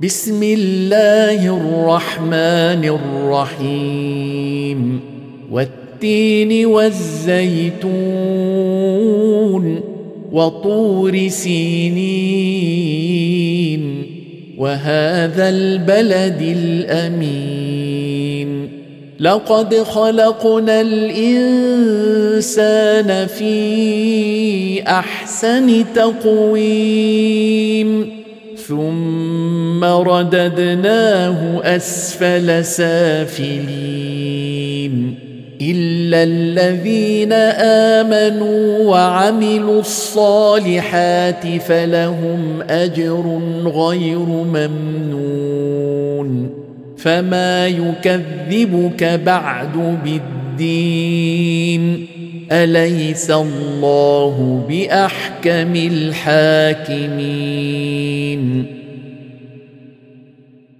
بسم الله الرحمن الرحيم والتين والزيتون وطور سينين وهذا البلد الأمين لقد خلقنا الإنسان في أحسن تقويم ثم رددناه أسفل سافلين إلا الذين آمنوا وعملوا الصالحات فلهم أجر غير ممنون فما يكذبك بعد بالدين أليس الله بأحكم الحاكمين